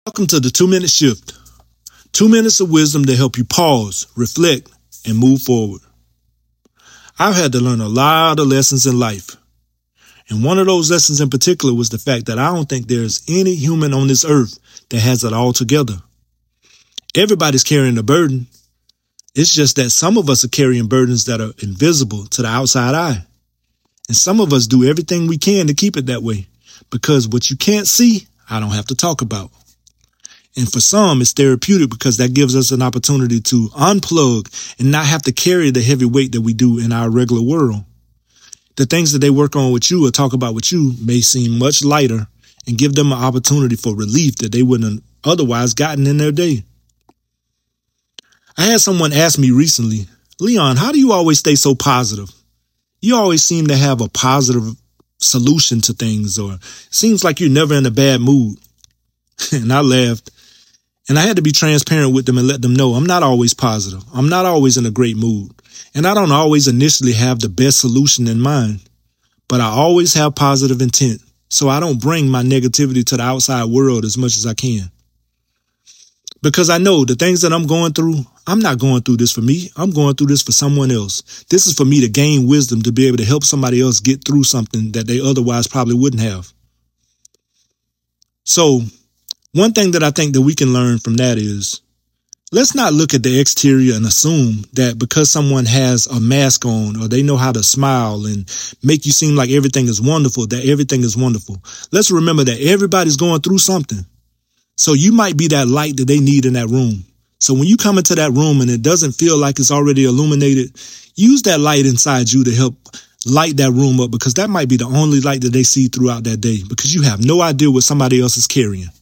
Welcome to the 2-Minute Shift. 2 minutes of wisdom to help you pause, reflect, and move forward. I've had to learn a lot of lessons in life. And one of those lessons in particular was the fact that I don't think there's any human on this earth that has it all together. Everybody's carrying a burden. It's just that some of us are carrying burdens that are invisible to the outside eye. And some of us do everything we can to keep it that way. Because what you can't see, I don't have to talk about. And for some, it's therapeutic because that gives us an opportunity to unplug and not have to carry the heavy weight that we do in our regular world. The things that they work on with you or talk about with you may seem much lighter and give them an opportunity for relief that they wouldn't have otherwise gotten in their day. I had someone ask me recently, Leon, how do you always stay so positive? You always seem to have a positive solution to things, or it seems like you're never in a bad mood. And I laughed. And I had to be transparent with them and let them know I'm not always positive. I'm not always in a great mood. And I don't always initially have the best solution in mind. But I always have positive intent. So I don't bring my negativity to the outside world as much as I can. Because I know the things that I'm going through, I'm not going through this for me. I'm going through this for someone else. This is for me to gain wisdom to be able to help somebody else get through something that they otherwise probably wouldn't have. So one thing that I think that we can learn from that is, let's not look at the exterior and assume that because someone has a mask on or they know how to smile and make you seem like everything is wonderful, that everything is wonderful. Let's remember that everybody's going through something. So you might be that light that they need in that room. So when you come into that room and it doesn't feel like it's already illuminated, use that light inside you to help light that room up, because that might be the only light that they see throughout that day, because you have no idea what somebody else is carrying.